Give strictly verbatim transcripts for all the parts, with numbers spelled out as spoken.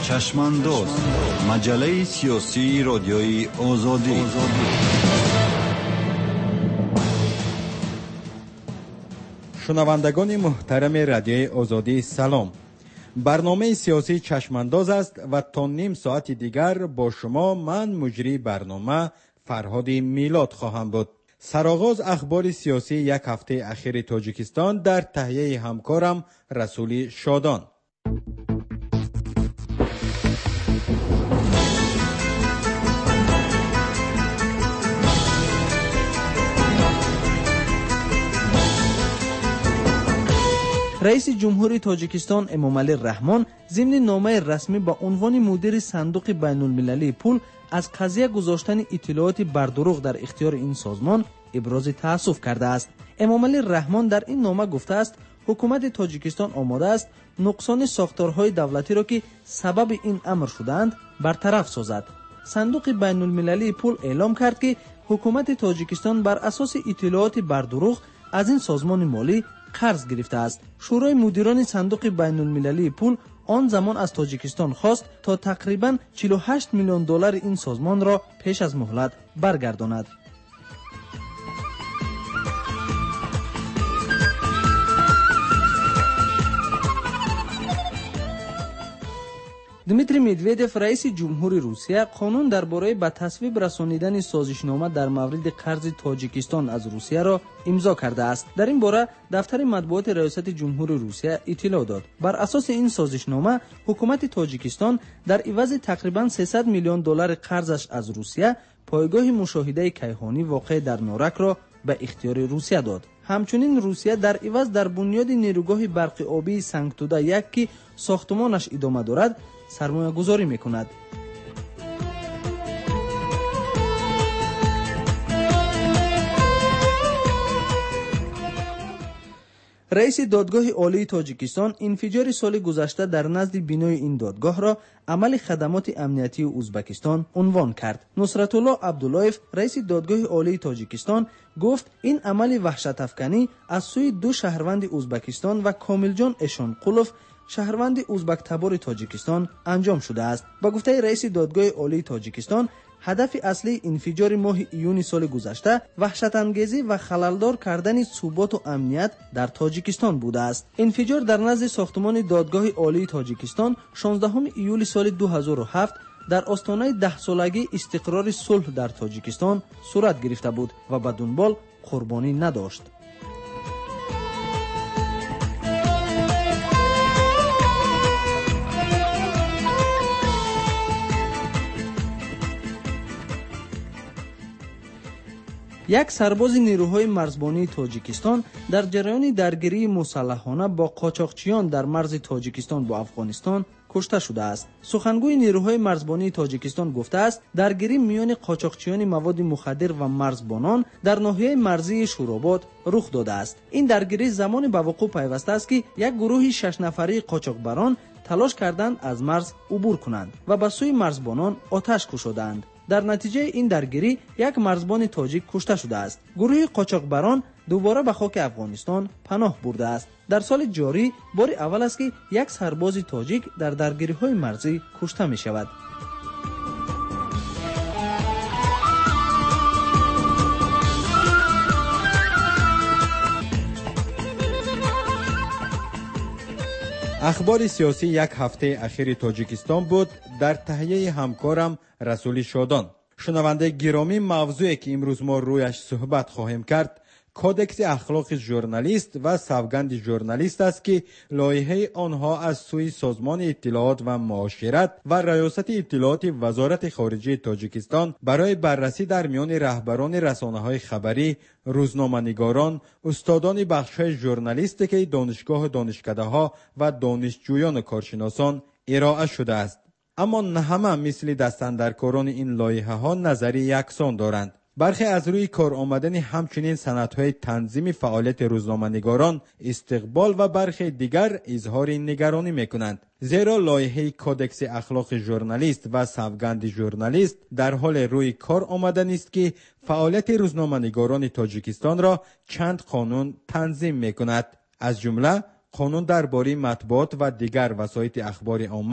چشمانداز، مجله سیاسی رادیوی آزادی. شنوندگان محترم رادیوی آزادی سلام. برنامه سیاسی چشمانداز است و تا نیم ساعت دیگر با شما من مجری برنامه فرهاد میلاد خواهم بود. سرآغاز اخبار سیاسی یک هفته اخیر تاجیکستان در تهیه همکارم رسولی شادان. رئیس جمهوری تاجیکستان امامعلی رحمان ضمن نامه رسمی با عنوان مدیر صندوق بین المللی پول از قضیه گذاشتن اطلاعات بردروغ در اختیار این سازمان ابراز تأسف کرده است. امامعلی رحمان در این نامه گفته است حکومت تاجیکستان آماده است نقصان ساختارهای دولتی را که سبب این امر شدند برطرف سازد. صندوق بین المللی پول اعلام کرد که حکومت تاجیکستان بر اساس اطلاعات بردروغ از این سازمان مالی قرض گرفته است. شورای مدیران صندوق بین المللی پول آن زمان از تاجیکستان خواست تا تقریباً چهل و هشت میلیون دلار این سازمان را پیش از مهلت برگرداند. دمیتری مدویدف رئیس جمهوری روسیه قانون درباره به تصویب رسانیدن سازشنامه در مورد قرض تاجیکستان از روسیه را امضا کرده است. در این باره دفتر مطبوعات ریاست جمهوری روسیه اطلاع داد. بر اساس این سازشنامه حکومت تاجیکستان در عوض تقریباً سیصد میلیون دلار قرضش از روسیه پایگاه مشاهده کیهانی واقع در نورک را به اختیار روسیه داد. همچنین روسیه در عوض در بنیاد نیروگاه برق آبی سنگتوده یک که ساختمانش ادامه دارد سرمایه گذاری میکند. رئیس دادگاه عالی تاجیکستان انفجار سال گذشته در نزد بینای این دادگاه را عمل خدمات امنیتی ازبکستان عنوان کرد. نصرت الله عبداللهیف رئیس دادگاه عالی تاجیکستان گفت این عمل وحشت افکنی از سوی دو شهروند ازبکستان و کاملجان اشانقولوف شهروند ازبک تبار تاجیکستان انجام شده است. با گفته رئیس دادگاه عالی تاجیکستان هدف اصلی انفجار ماه ایون سال گذشته وحشت انگیزی و خللدار کردن ثبات و امنیت در تاجیکستان بوده است. انفجار در نزد ساختمان دادگاه عالی تاجیکستان شانزدهم ایول سال دو هزار و هفت در آستانه ده سالگی استقرار صلح در تاجیکستان صورت گرفته بود و به دنبال قربانی نداشت. یک سرباز نیروهای مرزبانی تاجیکستان در جریان درگیری مسلحانه با قاچاقچیان در مرز تاجیکستان با افغانستان کشته شده است. سخنگوی نیروهای مرزبانی تاجیکستان گفته است درگیری میان قاچاقچیان مواد مخدر و مرزبانان در ناحیه مرزی شوراباد رخ داده است. این درگیری زمان به وقوع پیوسته است که یک گروه شش نفره قاچاقبران تلاش کردند از مرز عبور کنند و به سوی مرزبانان آتش کشیدند. در نتیجه این درگیری یک مرزبان تاجیک کشته شده است. گروه قاچاقبران دوباره به خاک افغانستان پناه برده است. در سال جاری بار اول است که یک سرباز تاجیک در درگیری‌های مرزی کشته می شود. اخبار سیاسی یک هفته اخیر تاجیکستان بود. در تهیه همکارم رسولی شادان. شنونده گرامی، موضوعی که امروز ما رویش صحبت خواهیم کرد کودکس اخلاق ژورنالیست و سوگند ژورنالیست است که لایحه آنها از سوی سازمان اطلاعات و معاشرت و ریاست اطلاعات وزارت خارجه تاجیکستان برای بررسی در میان رهبران رسانه‌های خبری، روزنامه‌نگاران، استادان بخش‌های ژورنالیستیک دانشگاه دانشکده‌ها و دانشجویان و کارشناسان ارائه شده است. اما نه همه مثل دستاندرکاران این لایحه ها نظری یکسان دارند. برخی از روی کار آمدن همچنین سندهای تنظیم فعالیت روزنامه‌نگاران استقبال و برخی دیگر اظهار نگرانی می‌کنند. زیرا لایحه کودکس اخلاق ژورنالیست و سوگند ژورنالیست در حال روی کار آمدن است که فعالیت روزنامه‌نگاران تاجیکستان را چند قانون تنظیم می‌کند. از جمله قانون درباره مطبوعات و دیگر وسایط اخبار عامه،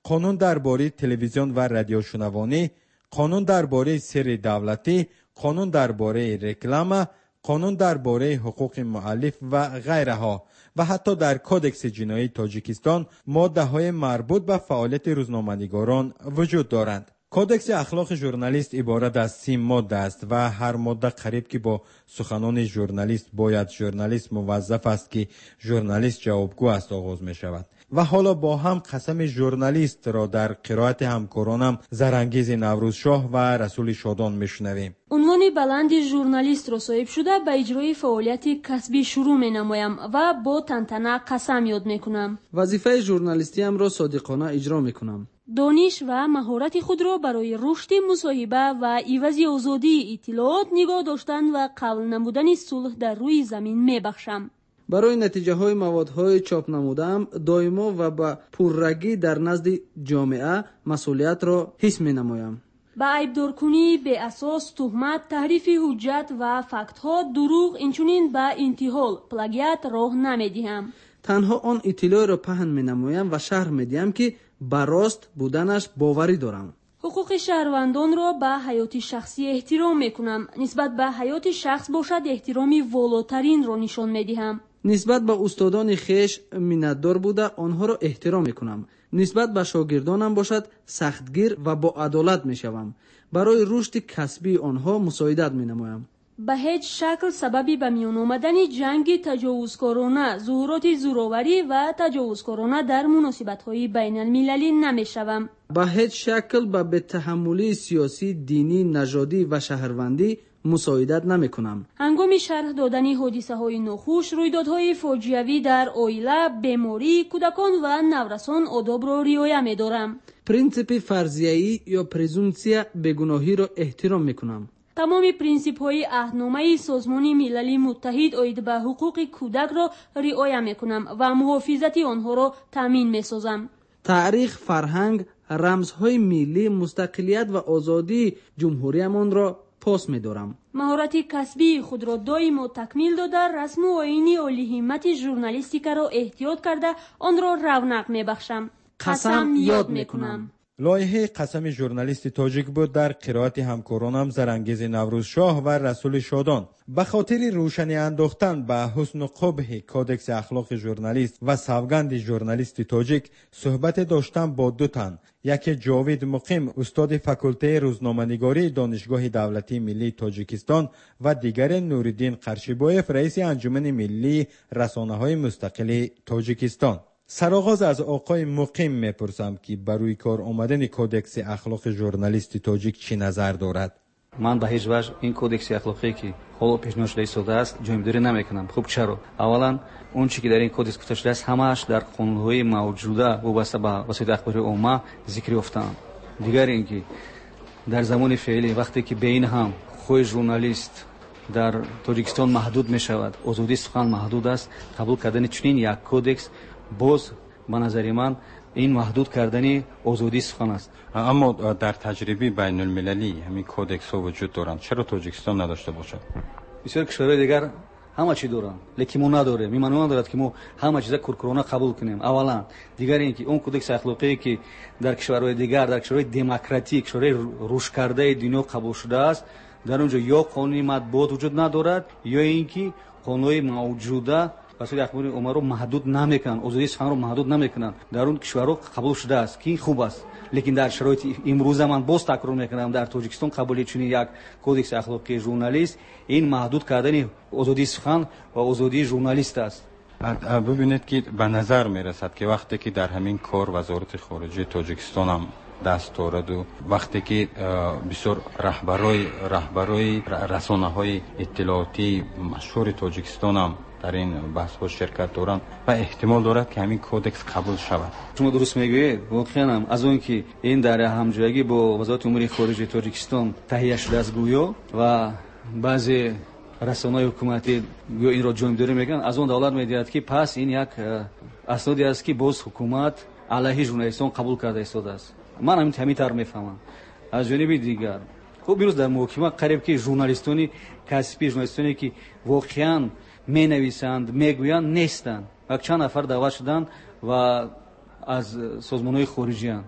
قانون درباره تلویزیون و رادیوشنوانی، قانون درباره سر دولتی، قانون درباره رکلام، قانون درباره حقوق مؤلف و غیرها و حتی در کودکس جنایی تاجیکستان ماده های مربوط به فعالیت روزنامه‌نگاران وجود دارند. کودکس اخلاق ژورنالیست عبارت از سی ماده است و هر ماده قریب که با سخنان ژورنالیست باید ژورنالیست موظف است که ژورنالیست جوابگو است آغاز می شود. و حالا با هم قسم ژورنالیست را در قرائت همکارانم زرانگیز نوروزشاه و رسول شادان میشنویم. عنوان بلند ژورنالیست را صاحب شده به اجرای فعالیت کسبی شروع می نمایم و با تنتنه قسم یاد می کنم. وظیفه ژورنالیستی ام را صادقانه اجرا می کنم. دانش و مهارت خود را برای رشد مصاحبه و عوض آزادی اطلاعات نگاه داشتن و قبول نمودن صلح در روی زمین می بخشم. برای نتیجه های موادهای چاپ نمودم دائما و با پررگی در نزد جامعه مسئولیت را حس می نمایم. با عیبدارکنی به اساس تهمت، تحریف حجت و فکت ها، دروغ، اینچنین با انتحال، پلاگیات راه نمی دهم. تنها آن اطلاع را پهن می نمایم و شرح می دهم که براست بودنش باوری دارم. حقوق شهروندان را به حیات شخصی احترام می کنم. نسبت به حیات شخص باشد احترامی والاترین را نشان می دهم. نسبت به استادان خویش منتدار بوده آنها را احترام می کنم. نسبت به شاگردانم باشد سختگیر و با عدالت می شوم. برای رشد کسبی آنها مساعدت می نمایم. به هیچ شکل سببی به میان آمدن جنگ تجاوزکارانه، ظهورات زورآوری و تجاوزکارانه در مناسبت‌های بین المللی نمی‌شوم. به هیچ شکل به بی‌تحملی سیاسی، دینی، نژادی و شهروندی مساعدت نمی‌کنم. هنگام شرح دادن حادثه‌های ناخوش، رویدادهای فاجعه‌ای در عائله، بیماری، کودکان و نورسان آداب را رعایت می‌دارم. پرینسیپ فرضیه‌ای یا پرزومپسیا بیگناهی را احترام می‌کنم. تمام پرینسیپ های عهدنامه سازمان ملل متحد آید به حقوق کودک را رعایت می کنم و محافظت آنها را تامین می سازم. تاریخ، فرهنگ، رمزهای ملی، مستقلیت و آزادی جمهوریمان را پاس می دارم. مهارت کسبی خود را دائم تکمیل داده، رسم و آیین عالی همت ژورنالیستیک را احتیاط کرده آن را رونق می بخشم. قسم یاد می کنم. لایحه قسم ژورنالیست تاجیک بود در قرائت همکارانم زرانگیز نوروزشاه و رسول شادان. به خاطر روشنی انداختن به حسن و قبح کودکس اخلاق ژورنالیست و سوگند ژورنالیست تاجیک صحبت داشتم با دو تن. یکی جاوید مقیم استاد فاکولته روزنامه‌نگاری دانشگاه دولتی ملی تاجیکستان و دیگر نوردین قرشیبایف رئیس انجمن ملی رسانه‌های مستقل تاجیکستان. سرآغاز از آقای مقیم میپرسم که برای کار آمدن کودکس اخلاق ژورنالیست تاجیک چی نظر دارد؟ من به هیچ وجه این کودکس اخلاقی که حالا پیشنهاد شده شده است جایگزین نمیکنم. خوب چرا؟ اولا اون چیزی که در این کودکس گفته شده است همه‌اش در قانون‌های موجوده وابسته به وسایل اخباری عامه ذکر یافته‌اند. دیگر اینکه در زمان فعلی وقتی که بین هم خود ژورنالیست در تاجیکستان محدود می شود، آزادی سخن محدود است، قبول کردن چنین یک کودکس باز به نظر من این محدود کردن آزادی سخن است. اما در تجربه بین المللی همین کودکس ها وجود دارند، چرا تاجیکستان نداشته باشد؟ بسیار کشورهای دیگر همه چی دارند لیکن ما نداریم. این معنی ندارد که ما همه چیز کورکورانه قبول کنیم. اولا دیگر اینکه اون کودکس اخلاقی که در کشورهای دیگر، در کشورهای دموکراتیک، کشورهای رشد کرده دنیا قبول شده است، در اونجا یا قانونی مطبوعات وجود ندارد یا اینکه قانونی موجوده وسایل اخباری عامه رو محدود نمیکنن، آزادی سخن رو محدود نمیکنن. در اون کشورها قبول شده است که خوب است، لیکن در شرایط امروز من باز تکرار میکنم در تاجیکستان قبول چنین یک کودکس اخلاقی ژورنالیست این محدود کردن آزادی سخن و آزادی ژورنالیست است. ببینید که به نظر میرسد که وقتی که در همین کار وزارت خارجه تاجیکستان هم دست دارد و وقتی که بسیار رهبرای رهبرای رسانه‌های اطلاعاتی مشهور تاجیکستان هم در این بحث ها شرکت دارند و احتمال دارد که همین کودکس قبول شود. شما درست میگویید. واقعا هم از اون که این در همجایی با وزارت امور خارجه تاجیکستان تهیه شده است گویا و بعضی رسانه‌های حکومتی گویا این را جایگزین میکنن، از اون دولت میگوید که پس این یک اسنادی است که باز حکومت علیه ژورنالیستان قبول کرده ایستاده است. من همین همین طور میفهمم. از جانب دیگر خب بیروز در محکمه قریب که ژورنالیستانی کسبی ژورنالیستانی که واقعا می نویسند میگویند نیستند و چند نفر دعوت شدند و از سازمان‌های خارجی اند.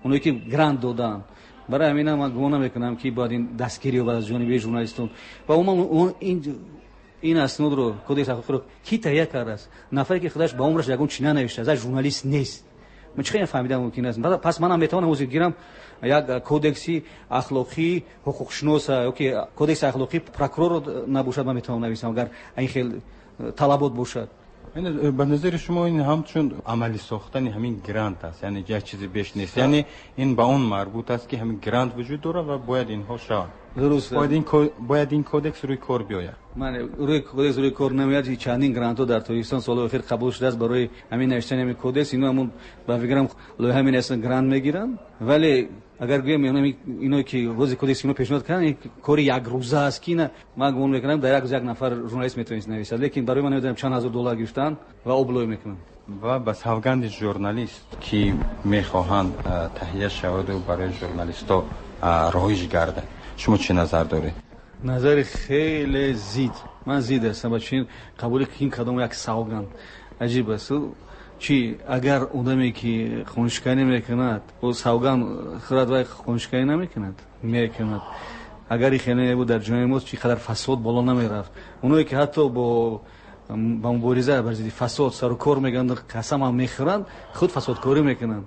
اونایی که گرانت دادن. برای همین من گمان میکنم که باید این دستگیری رو از جانب ژورنالیستان و اون این این اسناد رو کدکس حقوق رو کی تهیه کرده است؟ نفری که خودش با عمرش یگون چینه نوشته از ژورنالیست نیست. من چه فهمیدم ممکن است پس منم میتونم وزیر گیرم یک کدکسی اخلاقی حقوق شناس اوکی کدکس اخلاقی پروکورور نباشد من میتونم نویسم اگر این خیلی طلبات باشد. این به نظر شما این همچون عملی ساختن همین گرانت است، یعنی یک چیزی بیش نیست، یعنی این به اون مربوط است که همین گرانت وجود داره و باید اینها شود. درست. باید این باید این کدکس روی کار بیاید. من روی کدکس روی کار نمیاد. چندین گرانت ها در تاجیکستان سال اخیر قبول شده است برای همین نوشتن همین کدکس. اینو همون با فکرم لایحه همین اصلا گرانت میگیرن، ولی اگر گویم اینا که روز کدکس اینو پیشنهاد کردن کاری یک روزه است که نه من گمان میکنم در یک روز یک نفر ژورنالیست میتونه نویسه، لیکن برای من نمیدونم چند هزار دلار گرفتن و ابلای میکنن و به سوگند ژورنالیست که میخواهند تهیه شود و برای ژورنالیستا رایج گردد. شما چه نظر دارید؟ نظر خیلی زید. من زید هستم با چین قبول که این کدام یک سوگند عجیب است. چی اگر آدمی که خونشکنی میکند او سوگند خرد و خونشکنی نمیکند میکند. اگر این خیلی بود در جامعه ما چی قدر فساد بالا نمیرفت. اونایی که حتی با با مبارزه بر ضد فساد سر و کار میگن قسم هم میخورند خود فسادکاری میکنند.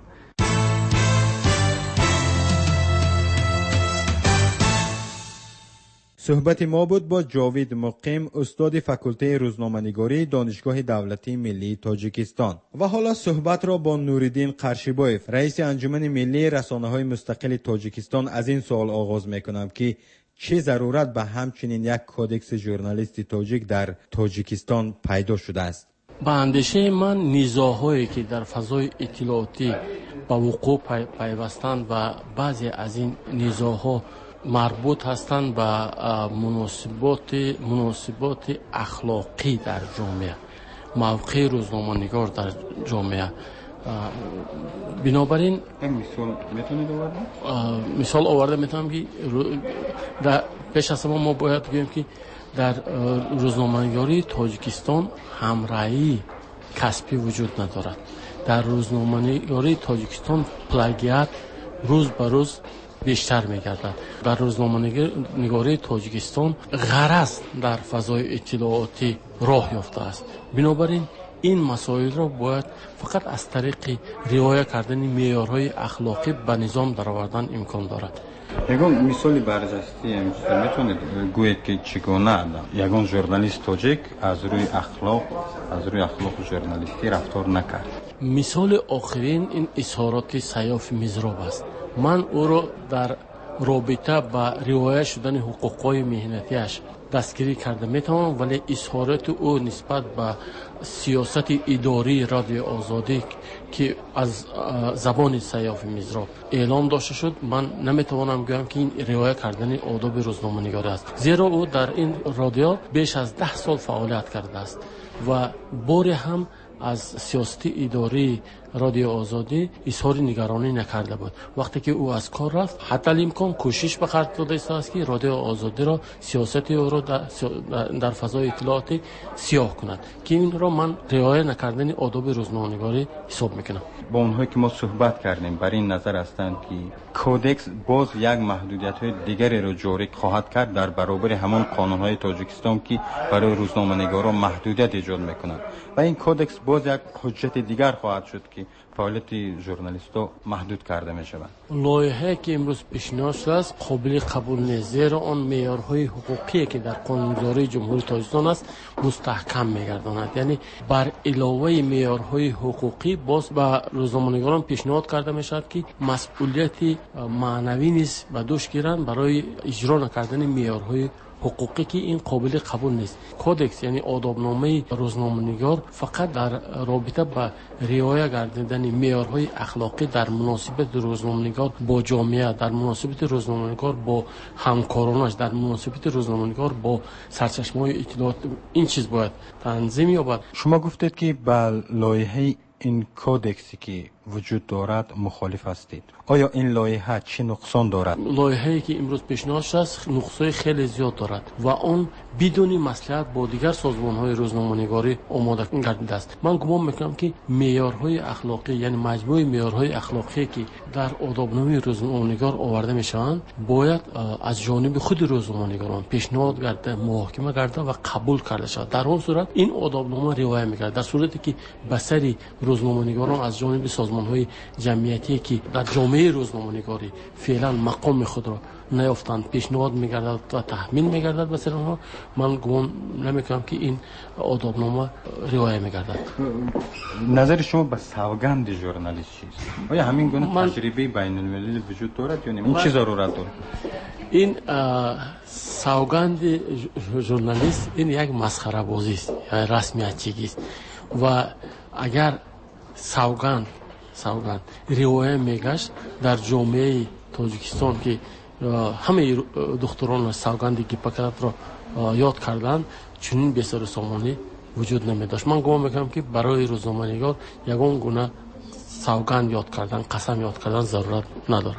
صحبت ما بود با جاوید مقیم، استاد فاکولته روزنامه‌نگاری دانشگاه دولتی ملی تاجیکستان. و حالا صحبت را با نوریدین قرشیبایف، رئیس انجمن ملی رسانه‌های مستقل تاجیکستان از این سوال آغاز میکنم که چه ضرورت به همچنین یک کدکس ژورنالیستی تاجیک در تاجیکستان پیدا شده است؟ با اندیشه من نزاع‌هایی که در فضای اطلاعاتی با وقوع پیوستند و بعضی از این نزاع‌ها مربوط هستند به مناسبات مناسبات اخلاقی در جامعه، موقع روزنامه‌نگار در جامعه. بنابراین مثال میتونید آورده؟ مثال آورده میتونم که در پیش از ما باید بگیم که در روزنامه‌نگاری تاجیکستان همراهی کسبی وجود ندارد. در روزنامه‌نگاری تاجیکستان پلاگیات روز به روز بیشتر می‌گردد. در روزنامه‌نگاری تاجیکستان غرض در فضای اطلاعاتی راه یافته است. بنابراین این مسائل را باید فقط از طریق رعایت کردن معیارهای اخلاقی به نظام درآوردن امکان دارد. یگان مثالی برجسته میتونید گویید که چگونه یگان ژورنالیست تاجیک از روی اخلاق از روی اخلاق ژورنالیستی رفتار نکرد؟ مثال آخرین این اظهارات سیاف مزراب است. من او را در رابطه با رعایت شدن حقوق‌های مهنتیش دستگیری کرده میتوانم، ولی اظهارات او نسبت به سیاست اداری رادیو آزادی که از زبان سیاف مزراب اعلام داشته شد من نمیتوانم بگویم که این رعایت کردن آداب روزنامه‌نگاری است، زیرا او در این رادیو بیش از ده سال فعالیت کرده است و باری هم از سیاست اداری رادیو آزادی اظهار نگرانی نکرده بود. وقتی که او از کار رفت حتی امکان کوشش به خرج داده است که رادیو آزادی را سیاست او را در, در فضای اطلاعاتی سیاه کند که این را من رعایت نکردن آداب روزنامه‌نگاری حساب میکنم. با اونهایی که ما صحبت کردیم بر این نظر هستند که کودکس باز یک محدودیت‌های دیگری را جاری خواهد کرد در برابر همان قانون‌های تاجیکستان که برای روزنامه‌نگاران محدودیت ایجاد میکنند و این کودکس باز یک حجت دیگر خواهد شد که فعالیت ژورنالیست‌ها محدود کرده می‌شود. لایحه‌ای که امروز پیشنهاد شده است قابل قبول نیست، زیرا آن معیارهای حقوقی که در قانونگذاری جمهوری تاجیکستان است مستحکم می‌گرداند. یعنی بر علاوه معیارهای حقوقی باز به روزنامه‌نگاران پیشنهاد کرده می‌شود که مسئولیت معنوی نیز به دوش گیرند برای اجرا نکردن معیارهای حقوقی که این قابل قبول نیست. کودکس یعنی آدابنامه روزنامه‌نگار فقط در رابطه با رعایت کردن معیارهای اخلاقی در مناسبت روزنامه‌نگار با جامعه، در مناسبت روزنامه‌نگار با همکارانش، در مناسبت روزنامه‌نگار با سرچشمه‌های اطلاعات این چیز باید تنظیم یابد. شما گفتید که با لایحه این کودکسی که وجود دارد مخالف هستید؟ آیا این لایحه چه نقصان دارد؟ لایحه‌ای که امروز پیشنهاد شده نقصای خیلی زیاد دارد و اون بدون مصلحت با دیگر سازمان‌های روزنامه‌نگاری آماده گردیده است. من گمان میکنم که معیارهای اخلاقی یعنی مجموعه معیارهای اخلاقی که در آدابنامه روزنامه‌نگار آورده میشوند باید از جانب خود روزنامه‌نگاران پیشنهاد گردیده، محاکمه گردیده و قبول کرده شود. در اون صورت این آدابنامه رعایت می‌گردد. در صورتی که بسری روزنامه‌نگاران از جانب سازمان‌های جمعیتی که در جامعه روزنامه‌نگاری فعلا مقام خود را نیافتند پیشنهاد می‌گردد و تحمیل می‌گردد مثلا ها، من گمان نمی‌کنم که این آدابنامه رعایت می‌گردد. نظر شما به سوگند ژورنالیست چیست؟ آیا همین گونه من... تجربه بین‌المللی وجود دارد یا نه؟ این چه ضرورت دارد؟ این سوگند ژورنالیست این یک مسخره بازی است یا رسمیتچی است و اگر سوگند سوگند رعایت میگشت در جامعه تاجیکستان که همه دختران سوگندی که پکرات را یاد کردند چنین بسیار سامانی وجود نمی داشت. من گمان میکنم که برای روزنامه‌نگار یگان گونه سوگند یاد کردن، قسم یاد کردن ضرورت ندارد.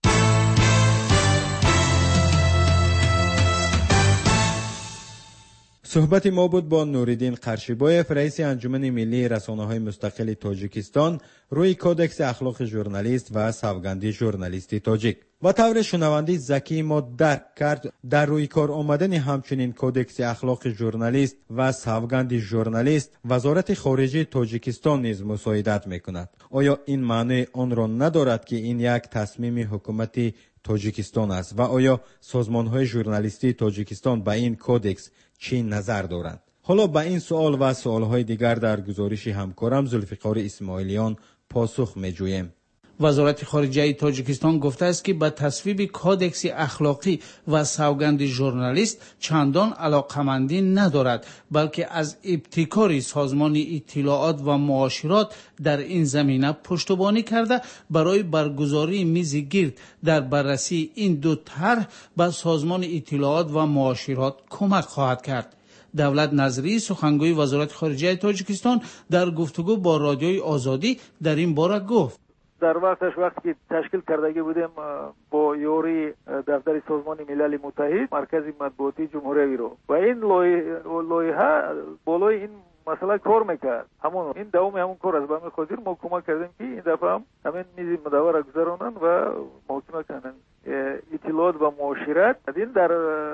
صحبت ما بود با نوریدین قرشیبایف، رئیس انجمن ملی رسانه‌های مستقل تاجیکستان، روی کودکس اخلاق ژورنالیست و سوگندی ژورنالیستی تاجیک. با طور شنوندی زکی ما درک کرد در روی کار آمدن همچنین کودکس اخلاق ژورنالیست و سوگندی ژورنالیست وزارت خارجه تاجیکستان نیز مساعدت میکند. آیا این معنی آن را ندارد که این یک تصمیم حکومت تاجیکستان است و آیا سازمان‌های ژورنالیستی تاجیکستان به این کودکس چی نظر دارند؟ حالا به این سوال و سوالهای دیگر در گزارش همکارم ذوالفقار اسماعیلیان پاسخ می‌جوییم. وزارت خارجه تاجیکستان گفته است که به تصویب کودکس اخلاقی و سوگند ژورنالیست چندان علاقمندی ندارد، بلکه از ابتکار سازمان اطلاعات و معاشرات در این زمینه پشتیبانی کرده برای برگزاری میز گرد در بررسی این دو طرح به سازمان اطلاعات و معاشرات کمک خواهد کرد. دولت نظری سخنگوی وزارت خارجه تاجیکستان در گفتگو با رادیوی آزادی در این باره گفت: در وقتش وقتی که تشکیل کردگی بودیم با یوری دفتر سازمان ملل متحد مرکز مطبوعاتی جمهوری رو و این لایحه بالای این مسئله کار میکرد. همون این دوم همون کار از به خاطر ما کمک کردیم که این دفعه هم همین میز مدور گذارونن و محاکمه کنن اطلاعات و معاشرت. این در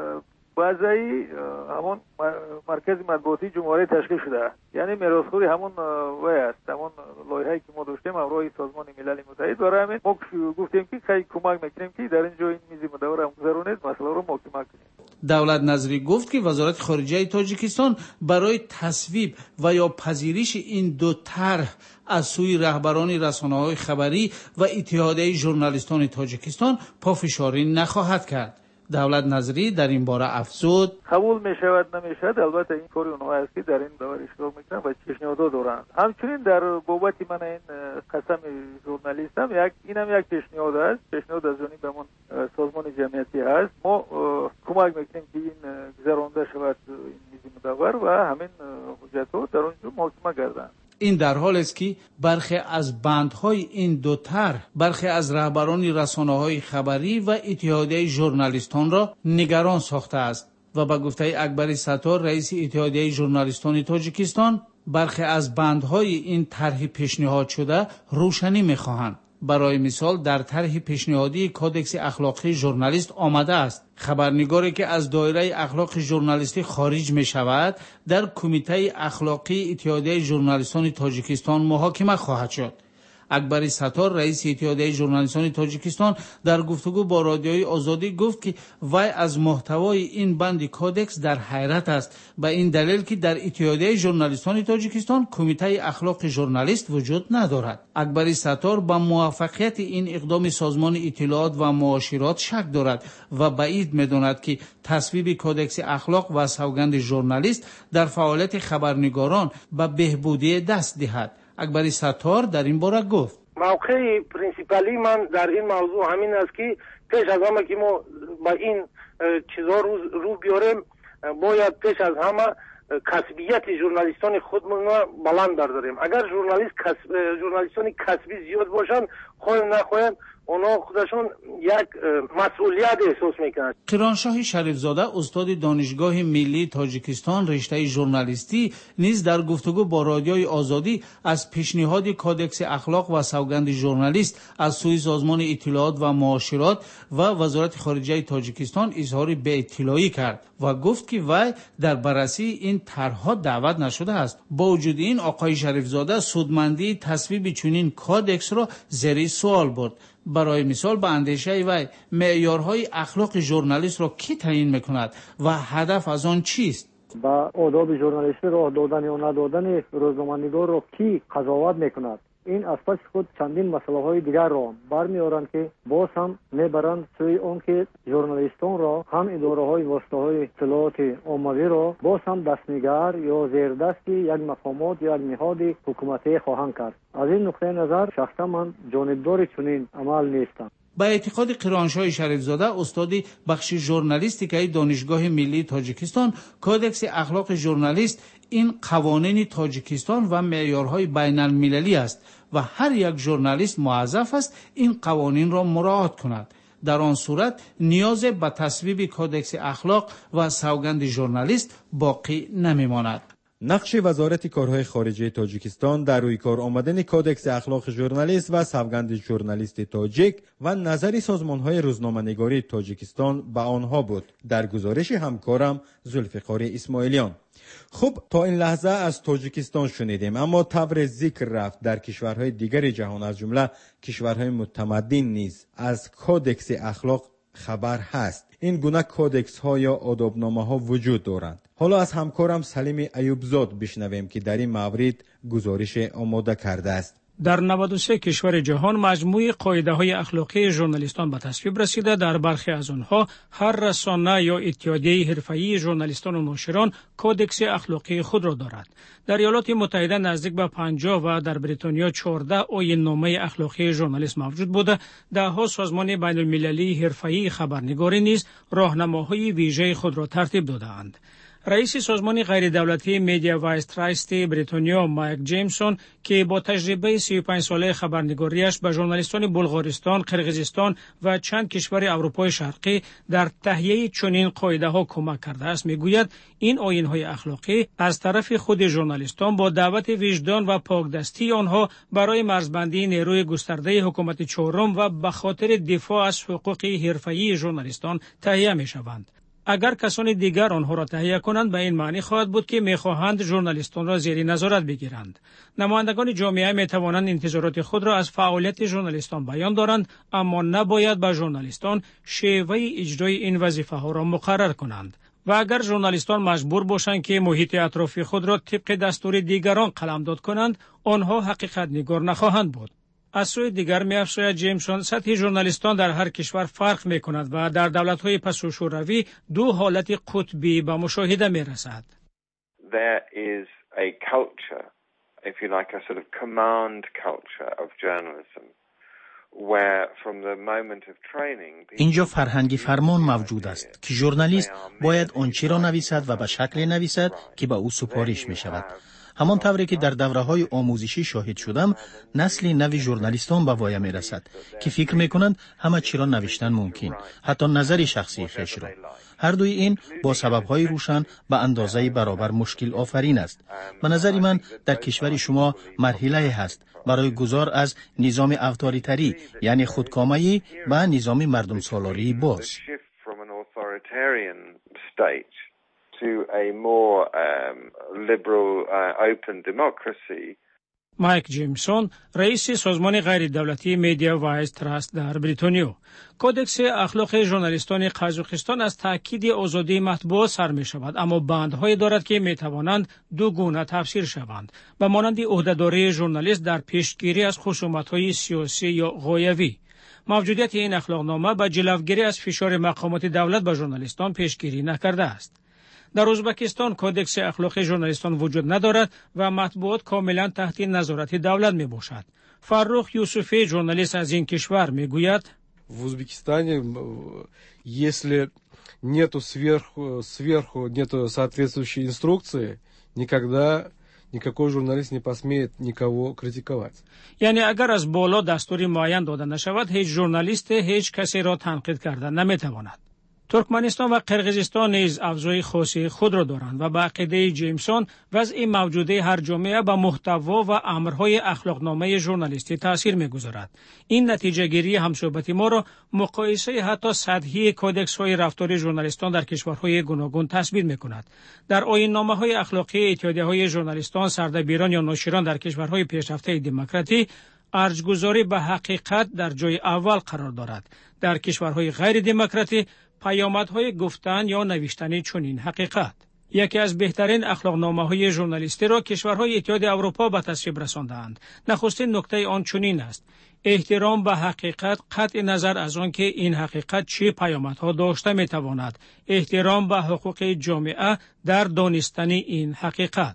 بعضی همون مرکز مطبوعاتی جمهوری تشکیل شده، یعنی میراثخوری همون وای است، همون لایحه‌ای که ما داشتیم همراه سازمان ملل متحد. برای همین ما گفتیم که خیلی کمک میکنیم که در اینجا این میز مدور هم گذارونید مسئله رو محاکمه کنیم. دولت نظری گفت که وزارت خارجه تاجیکستان برای تصویب و یا پذیرش این دو طرح از سوی رهبران رسانه‌های خبری و اتحادیه ژورنالیستان تاجیکستان پافشاری نخواهد کرد. دولت نظری در این باره افزود: قبول می شود نمی شود البته این کاری اونها است که در این دور اشتراک میکنن و پیشنهاد دارند. همچنین در بابت من این قسم ژورنالیستم یک اینم یک پیشنهاد است، پیشنهاد از جانب همون سازمان جمعیتی است. ما کمک میکنیم که این گذرانده شود این میز مدور و همین حجت‌ها در اونجا محاکمه گردند. این در حال است که برخی از بندهای این دو طرح برخی از رهبران رسانه‌های خبری و اتحادیه ژورنالیستان را نگران ساخته است و به گفته اکبر ستار رئیس اتحادیه ژورنالیستان تاجیکستان برخی از بندهای این طرح پیشنهاد شده روشنی می‌خواهند. برای مثال در طرح پیشنهادی کودکس اخلاقی ژورنالیست آمده است خبرنگاری که از دایره اخلاق ژورنالیستی خارج می شود در کمیته اخلاقی اتحادیه ژورنالیستان تاجیکستان محاکمه خواهد شد. اکبر ستار رئیس اتحادیه ژورنالیستان تاجیکستان در گفتگو با رادیوی آزادی گفت که وی از محتوای این بند کودکس در حیرت است، به این دلیل که در اتحادیه ژورنالیستان تاجیکستان کمیته اخلاق ژورنالیست وجود ندارد. اکبر ستار با موفقیت این اقدام سازمان اطلاعات و معاشرات شک دارد و بعید می‌داند که تصویب کودکس اخلاق و سوگند ژورنالیست در فعالیت خبرنگاران به بهبودی دست دهد. اکبر ستار در این باره گفت: موقع پرینسیپالی من در این موضوع همین است که پیش از همه که ما با این چیزا رو, رو بیاریم باید پیش از همه کسبیت ژورنالیستان خودمون را بلند برداریم. اگر ژورنالیست کسب ژورنالیستان کسبی زیاد باشن، خواهیم نخواهیم اونا خودشون یک مسئولیت احساس میکنند. قیرانشاه شریفزاده استاد دانشگاه ملی تاجیکستان رشته ژورنالیستی نیز در گفتگو با رادیوی آزادی از پیشنهاد کودکس اخلاق و سوگند ژورنالیست از سوی سازمان اطلاعات و معاشرات و وزارت خارجه تاجیکستان اظهار بی‌اطلاعی کرد و گفت که وی در بررسی این طرح‌ها دعوت نشده است. با وجود این آقای شریفزاده سودمندی تصویب چنین کودکس را زیر سوال برد. برای مثال به اندیشه وی معیارهای اخلاق ژورنالیست را کی تعیین میکند و هدف از آن چیست؟ با آداب ژورنالیستی راه دادن یا ندادن روزنامه‌نگار را کی قضاوت میکند؟ این از پس خود چندین مسئله های دیگر را برمی‌آورند که باز هم میبرند سوی آن که ژورنالیستان را هم اداره های واسطه های اطلاعات عمومی را باز هم دستنگر یا زیردست یک مقامات یا یک نهاد حکومتی خواهند کرد. از این نقطه نظر شخصا من جانبدار چنین عمل نیستم. با اعتقاد قیرانشاه شریفزاده استاد بخش ژورنالیستیک دانشگاه ملی تاجیکستان، کودکس اخلاق ژورنالیست این قوانین تاجیکستان و معیارهای بین المللی است و هر یک ژورنالیست موظف است این قوانین را مراعات کند. در آن صورت نیاز به تصویب کودکس اخلاق و سوگند ژورنالیست باقی نمیماند. نقش وزارت کارهای خارجه تاجیکستان در روی کار آمدن کودکس اخلاق ژورنالیست و سوگند ژورنالیست تاجیک و نظر سازمان‌های روزنامه‌نگاری تاجیکستان به آنها بود. در گزارش همکارم ذوالفقار اسماعیلیان. خب تا این لحظه از تاجیکستان شنیدیم، اما طور ذکر رفت در کشورهای دیگر جهان از جمله کشورهای متمدن نیز از کودکس اخلاق خبر هست. این گونه کودکس ها یا آدابنامه ها وجود دارند. حالا از همکارم سلیم ایوبزاد بشنویم که در این مورد گزارش آماده کرده است. در نود و سه کشور جهان مجموعه قاعده های اخلاقی ژورنالیستان به تصویب رسیده. در برخی از آنها هر رسانه یا اتحادیه حرفه‌ای ژورنالیستان و ناشران کودکس اخلاقی خود را دارد. در ایالات متحده نزدیک به پنجاه و در بریتانیا چهارده آیین نامه اخلاقی ژورنالیست موجود بوده. دهها سازمان بین المللی حرفه‌ای خبرنگاری نیز راهنماهای ویژه خود را ترتیب داده‌اند. رئیس سازمان غیر دولتی میدیا و ترایست بریتانیا مایک جیمسون که با تجربه سی و پنج ساله خبرنگاریش به ژورنالیستان بلغارستان، قرقیزستان و چند کشور اروپای شرقی در تهیه چنین قاعده ها کمک کرده است، میگوید این آیین های اخلاقی از طرف خود ژورنالیستان با دعوت وجدان و پاکدستی آنها برای مرزبندی نیروی گسترده حکومت چهارم و به خاطر دفاع از حقوق حرفه‌ای ژورنالیستان تهیه میشوند. اگر کسان دیگر آنها را تهیه کنند به این معنی خواهد بود که میخواهند ژورنالیستان را زیر نظارت بگیرند. نمایندگان جامعه میتوانند انتظارات خود را از فعالیت ژورنالیستان بیان دارند، اما نباید به ژورنالیستان شیوه اجرای این وظیفه ها را مقرر کنند. و اگر ژورنالیستان مجبور باشند که محیط اطرافی خود را طبق دستور دیگران قلمداد کنند، آنها حقیقت نگار نخواهند بود. از سوی دیگر می‌افزاید جیمسون سطح ژورنالیستان در هر کشور فرق می‌کند و در دولت‌های پس و شوروی دو حالت قطبی به مشاهده می‌رسد. There is a culture, if you like, a sort of command culture of journalism where from the moment of training اینجا فرهنگی فرمان موجود است که ژورنالیست باید آنچه را نویسد و به شکل نویسد که به او سپارش می‌شود. همان طوری که در دوره‌های آموزشی شاهد شدم، نسل نوی ژورنالیستان به وای می‌رسد که فکر می‌کنند همه چی را نوشتن ممکن، حتی نظر شخصی خویش را. هر دوی این با سبب‌های روشن به اندازه برابر مشکل آفرین است. به نظر من در کشور شما مرحله هست برای گذار از نظام اتوریتری یعنی خودکامه‌ای به نظام مردم سالاری باز. to a more um, liberal, uh, open democracy. مایک جیمسون رئیس سازمان غیر دولتی میدیا و تراست در بریتانیا. کودکس اخلاق ژورنالیستان قزاقستان از تأکید آزادی مطبوعات سر می شود، اما بندهایی دارد که می توانند دو گونه تفسیر شوند، به مانند عهده‌داری ژورنالیست در پیشگیری از خصومت‌های سیاسی یا غایوی. موجودیت این اخلاقنامه به جلوگیری از فشار مقامات دولت به ژورنالیستان پیشگیری نکرده است. در ازبکستان کودکس اخلاق ژورنالیستان وجود ندارد و مطبوعات کاملا تحت نظارت دولت می باشد. فرخ یوسفی ژورنالیست از این کشور می گوید в Узбекистане, если нету сверху, сверху нету соответствующей инструкции, никогда никакой журналист не посмеет никого критиковать. یعنی اگر از بالا دستوری معین داده نشود هیچ ژورنالیست هیچ کسی را تنقید کردن نمیتواند. ترکمنستان و قرقیزستان نیز افزای خاصی خود را دارند و به عقیده جیمسون وضع موجوده هر جامعه به محتوا و امرهای اخلاقنامه ژورنالیستی تاثیر میگذارد. این نتیجه گیری همصحبت ما را مقایسه حتی سطحی کودکس های رفتاری ژورنالیستان در کشورهای گوناگون تصویر میکند. در آیین‌نامه های اخلاقی اتحادیه های ژورنالیستان، سردبیران یا ناشران در کشورهای پیشرفته دموکراتی ارجگذاری به حقیقت در جای اول قرار دارد. در کشورهای غیر دموکراتی پیامدهای گفتن یا نوشتن چنین حقیقت. یکی از بهترین اخلاقنامه‌های ژورنالیستی را کشورهای اتحادیه اروپا به تصویب رساندند. نخستین نکته آن چنین است: احترام به حقیقت قطع نظر از آنکه این حقیقت چه پیامدها داشته می‌تواند. احترام به حقوق جامعه در دانستن این حقیقت.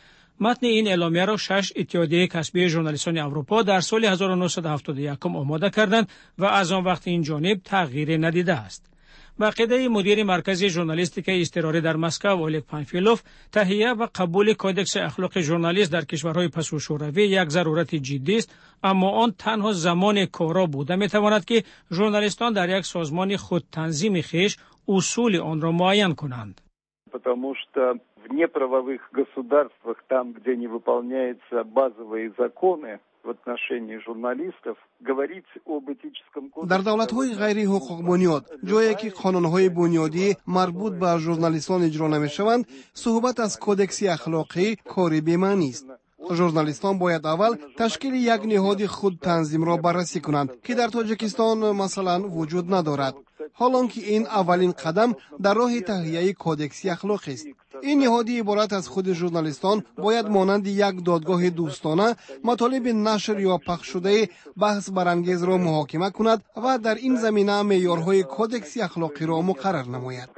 متن این اعلامیه را شش اتحادیه کسبی ژورنالیستان اروپا در سال هزار و نهصد و هفتاد و یک آماده کردند و از آن وقت این جانب تغییر ندیده است. به عقیده مدیر مرکز ژورنالیستیک اضطراری در مسکو اولگ پانفیلوف، تهیه و قبول کودکس اخلاق ژورنالیست در کشورهای پسو شوروی یک ضرورت جدی است، اما آن تنها زمان کارا بوده میتواند که ژورنالیستان در یک سازمان خود تنظیم خویش اصول آن را معین کنند. Потому что в неправовых государствах, там, где не выполняются базовые законы в отношении журналистов, говорить об этическом кодексе. در دولت‌های غیر حقوق بنیاد، جایی که قانون‌های بنیادی مربوط به ژورنالیستان اجرا نمی‌شوند، صحبت از کودکس اخلاقی کاری بی‌معنی است. ژورنالیستان باید اول تشکیل یک نهاد خود تنظیم را بررسی کنند که در تاجیکستان مثلا وجود ندارد. حالان که این اولین قدم در راه تهیه کودکس اخلاقی است. این نهادی عبارت از خود ژورنالیستان باید مانند یک دادگاه دوستانه مطالب نشر یا پخش شده بحث برانگیز را محاکمه کند و در این زمینه معیارهای کودکس اخلاقی را مقرر نماید.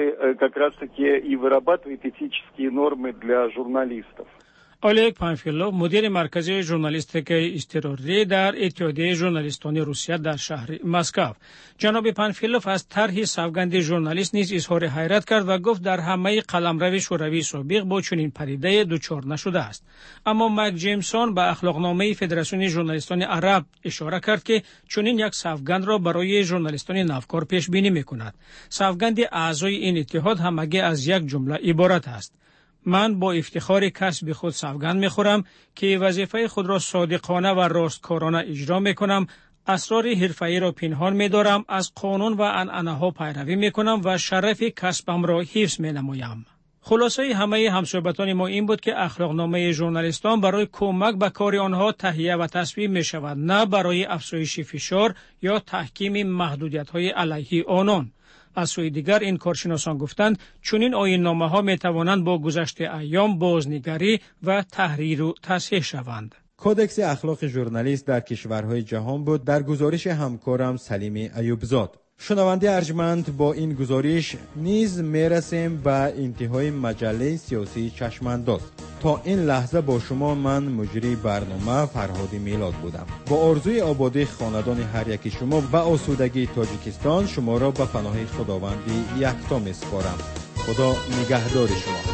اولگ پانفیلوف، مدیر مرکز ژورنالیستیک اضطراری در اتحادیه ژورنالیستان روسیه در شهر مسکو. جناب پانفیلوف از طرح سوگند ژورنالیست نیز اظهار حیرت کرد و گفت در همه قلمرو شوروی سابق با چنین پدیده دچار نشده است. اما مک جیمسون به اخلاقنامه فدراسیون ژورنالیستان عرب اشاره کرد که چنین یک سوگند را برای ژورنالیستان نوکار پیش بینی می‌کند. سوگند اعضای این اتحاد همگی از یک جمله عبارت است: من با افتخار کسب خود سوگند می‌خورم که وظیفه خود را صادقانه و راستکارانه اجرا می‌کنم، اسرار حرفه‌ای را پنهان می‌دارم، از قانون و عنعنه‌ها پیروی می‌کنم و شرف کسبم را حفظ می‌نمایم. خلاصه همه همصحبتان ما این بود که اخلاقنامه ژورنالیستان برای کمک به کار آنها تهیه و تصویب می‌شود، نه برای افزایش فشار یا تحکیم محدودیت‌های علیه آنان. از سوی دیگر این کارشناسان گفتند چنین آیین‌نامه‌ها می‌توانند با گذشت ایام بازنگری و تحریر و تصحیح شوند. کودکس اخلاق ژورنالیست در کشورهای جهان بود در گزارش همکارم سلیم ایوبزاد. شنونده ارجمند، با این گزارش نیز میرسیم به انتهای مجله سیاسی چشمانداز. تا این لحظه با شما من مجری برنامه فرهادی میلاد بودم. با آرزوی آبادی خاندان هر یکی شما و آسودگی تاجیکستان شما را به پناه خداوندی یکتا میسپارم. خدا نگهدار شما.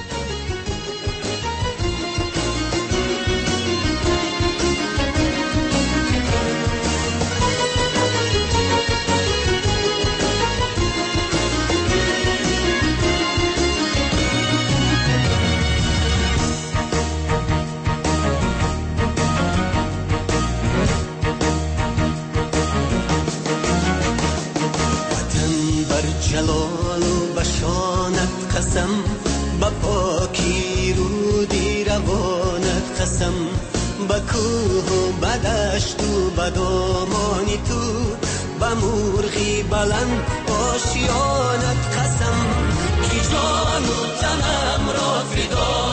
جلال و بشانت قسم، با پاکی رودی روانت قسم، با کوه و بدشت و بدامانی تو، با مرغی بلند آشیانت قسم، کی جان و تنم را فدا